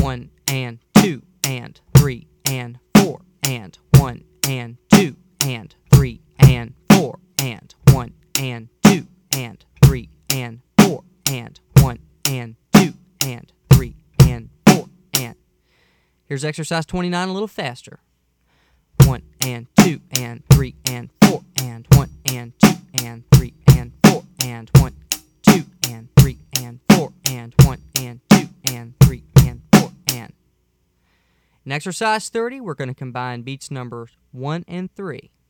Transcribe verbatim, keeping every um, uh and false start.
one and two and three and four and one and two and three and four and one and two and three and four and one and two and three and four and. Here's exercise twenty-nine a little faster. One and two and three and four and one and two and three and four and one, two and three and four and one and two and three and four and. In exercise thirty, we're going to combine beats numbers one and three.